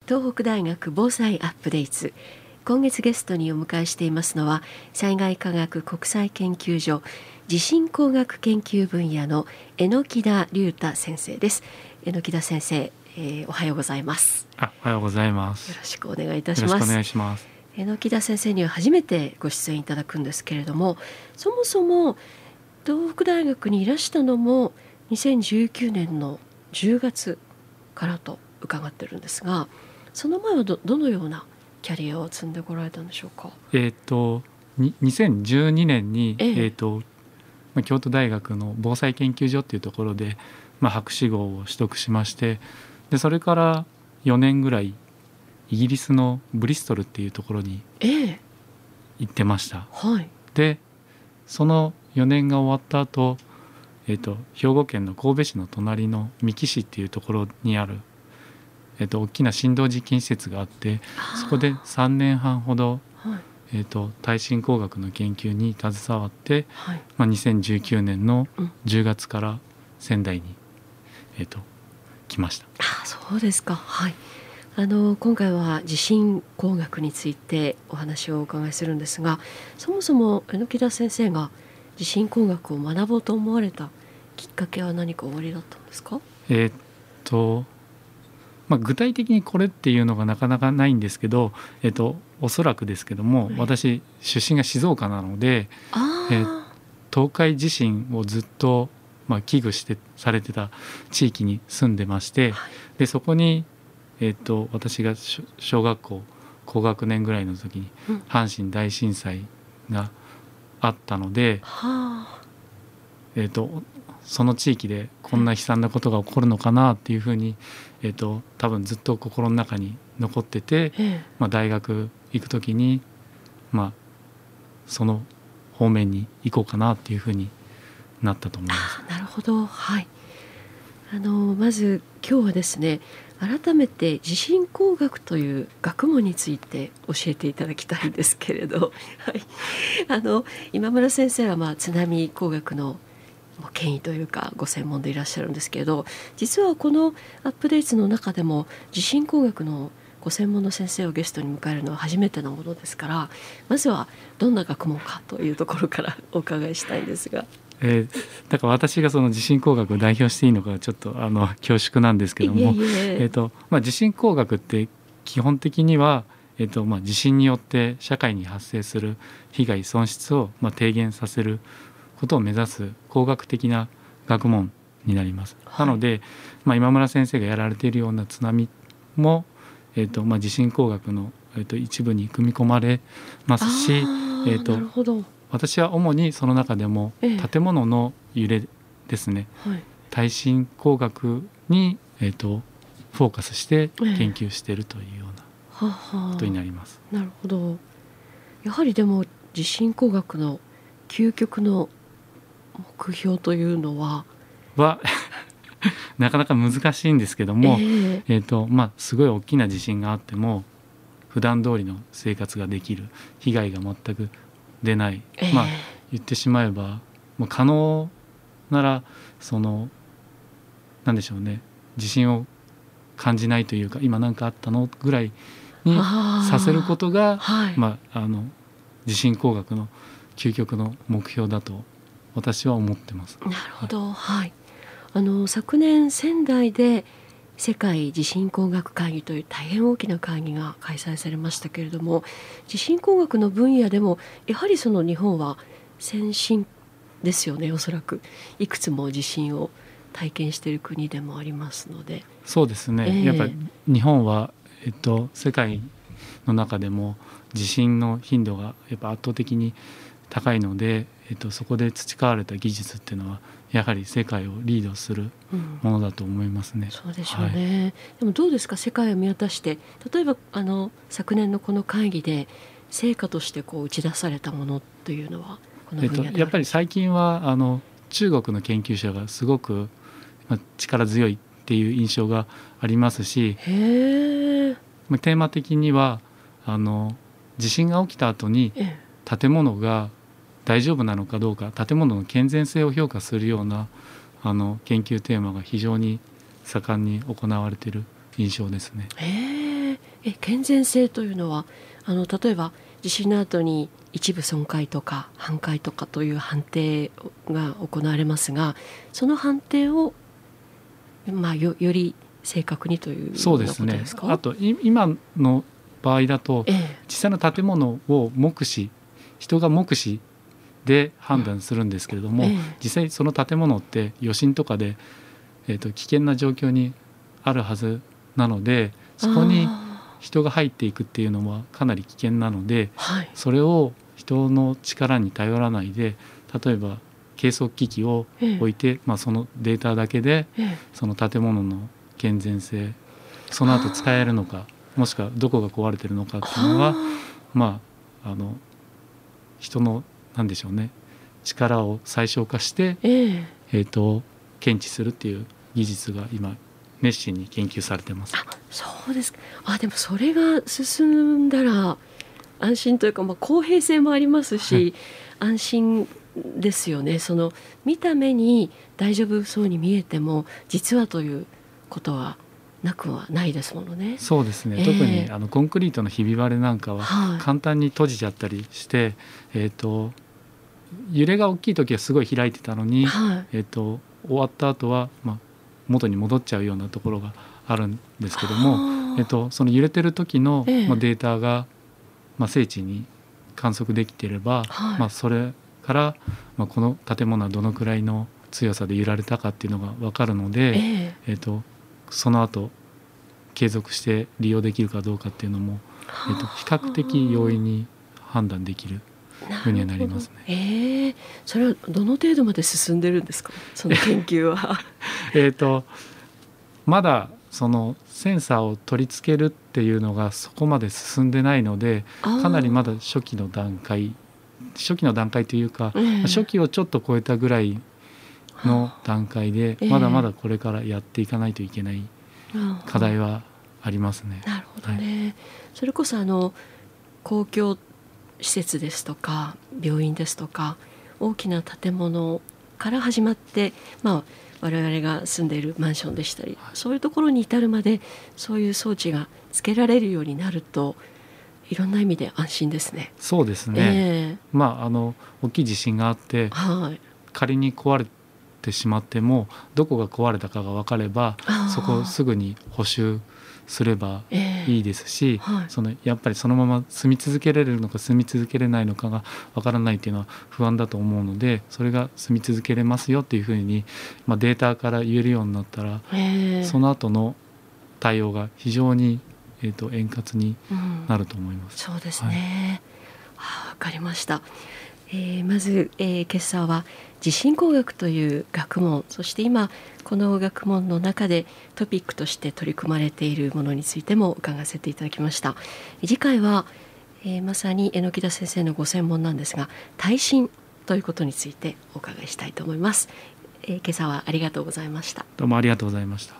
東北大学防災アップデート。今月ゲストにお迎えしていますのは、災害科学国際研究所地震工学研究分野の榎田隆太先生です。榎田先生、おはようございます。 おはようございます。 よろしくお願いいたします。 よろしくお願いします。 榎田先生には初めてご出演いただくんですけれども、そもそも東北大学にいらしたのも2019年の10月からと伺ってるんですが、その前は どのようなキャリアを積んでこられたんでしょうか。 2012年に、京都大学の防災研究所っていうところで、博士号を取得しまして、でそれから4年ぐらいイギリスのブリストルっていうところに行ってました。でその4年が終わった後、兵庫県の神戸市の隣の三木市っていうところにある、大きな振動実験施設があって、そこで3年半ほど、耐震工学の研究に携わって、2019年の10月から仙台に、来ました。 そうですか。今回は地震工学についてお話をお伺いするんですが、そもそも榎田先生が地震工学を学ぼうと思われたきっかけは何かおありだったんですか。 具体的にこれっていうのがなかなかないんですけど、おそらくですけども、私出身が静岡なので、東海地震をずっと、危惧されてた地域に住んでまして、でそこに、私が小学校高学年ぐらいの時に阪神大震災があったので、その地域でこんな悲惨なことが起こるのかなっていうふうに、多分ずっと心の中に残ってて、大学行く時に、その方面に行こうかなっていうふうになったと思います。 なるほど。まず今日はですね、改めて地震工学という学問について教えていただきたいんですけれど、今村先生は津波工学の権威というかご専門でいらっしゃるんですけれど、実はこのアップデートの中でも地震工学のご専門の先生をゲストに迎えるのは初めてのものですから、まずはどんな学問かというところからお伺いしたいんですが。 だから私がその地震工学を代表していいのかちょっと恐縮なんですけども、地震工学って基本的には、地震によって社会に発生する被害損失を低減させることを目指す工学的な学問になります。なので、今村先生がやられているような津波も、地震工学の、一部に組み込まれますし、 なるほど。 私は主にその中でも建物の揺れですね、耐震工学に、フォーカスして研究しているというようなことになります。 なるほど。やはりでも地震工学の究極の目標というのはなかなか難しいんですけども、すごい大きな地震があっても普段通りの生活ができる、被害が全く出ない、言ってしまえばもう可能ならなんでしょうね、地震を感じないというか、今何かあったのぐらいにさせることが、地震工学の究極の目標だと私は思ってます。 なるほど。昨年仙台で世界地震工学会議という大変大きな会議が開催されましたけれども、地震工学の分野でもやはりその日本は先進ですよね。おそらくいくつも地震を体験している国でもありますので。 そうですね、やっぱり日本は、世界の中でも地震の頻度がやっぱ圧倒的に高いので、そこで培われた技術っていうのはやはり世界をリードするものだと思いますね。 そうでしょうね。でもどうですか、世界を見渡して、例えば昨年のこの会議で成果として打ち出されたものというのはこの分野でやっぱり最近は中国の研究者がすごく力強いっていう印象がありますし、テーマ的には地震が起きた後に建物が大丈夫なのかどうか、建物の健全性を評価するような研究テーマが非常に盛んに行われている印象ですね。 健全性というのは例えば地震の後に一部損壊とか半壊とかという判定が行われますが、その判定を、より正確にというようなことですか？そうですね。 あと今の場合だと、実際の建物を目視、人が目視で判断するんですけれども、実際その建物って余震とかで、危険な状況にあるはずなので、そこに人が入っていくっていうのはかなり危険なので、それを人の力に頼らないで、例えば計測機器を置いて、そのデータだけでその建物の健全性、その後使えるのか、もしくはどこが壊れてるのかっていうのが人の何でしょうね、力を最小化して、検知するっていう技術が今熱心に研究されてます。 そうですか。でもそれが進んだら安心というか、公平性もありますし、安心ですよね。その見た目に大丈夫そうに見えても実はということはなくはないですものね。 そうですね、特にコンクリートのひび割れなんかは簡単に閉じちゃったりして、揺れが大きい時はすごい開いてたのに、終わった後は、元に戻っちゃうようなところがあるんですけども、その揺れてる時の、データが、精緻に観測できていれば、それから、この建物はどのくらいの強さで揺られたかっていうのが分かるので、その後継続して利用できるかどうかっていうのも、比較的容易に判断できるふうにはなりますね。 それはどの程度まで進んでるんですか、その研究は？ まだそのセンサーを取り付けるっていうのがそこまで進んでないので、かなりまだ初期の段階というか、初期をちょっと超えたぐらいの段階で、まだまだこれからやっていかないといけない課題はありますね。 なるほどね。それこそ公共施設ですとか病院ですとか大きな建物から始まって、我々が住んでいるマンションでしたり、そういうところに至るまでそういう装置がつけられるようになると、いろんな意味で安心ですね。 そうですね、大きい地震があって、仮に壊れてしまってもどこが壊れたかが分かれば、そこをすぐに補修すればいいですし、やっぱりそのまま住み続けられるのか住み続けれないのかが分からないというのは不安だと思うので、それが住み続けれますよっていうふうに、データから言えるようになったら、その後の対応が非常に、円滑になると思います。 そうですね、わかりました。まず、今朝は地震工学という学問、そして今この学問の中でトピックとして取り組まれているものについても伺わせていただきました。次回は、まさに榎田先生のご専門なんですが、耐震ということについてお伺いしたいと思います。今朝はありがとうございました。 どうもありがとうございました。